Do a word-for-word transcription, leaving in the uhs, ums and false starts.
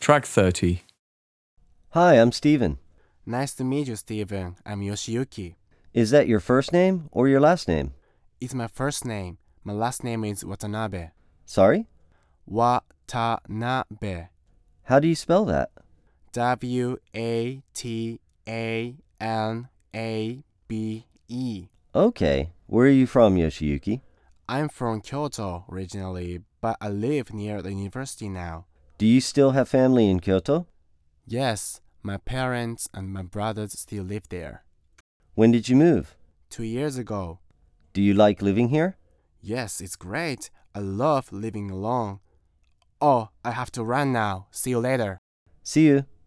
Track thirty. Hi, I'm Steven. Nice to meet you, Steven. I'm Yoshiyuki. Is that your first name or your last name? It's my first name. My last name is Watanabe. Sorry? Watanabe. How do you spell that? W A T A N A B E. Okay. Where are you from, Yoshiyuki? I'm from Kyoto originally, but I live near the university now. Do you still have family in Kyoto? Yes, my parents and my brothers still live there. When did you move? Two years ago. Do you like living here? Yes, it's great. I love living alone. Oh, I have to run now. See you later. See you.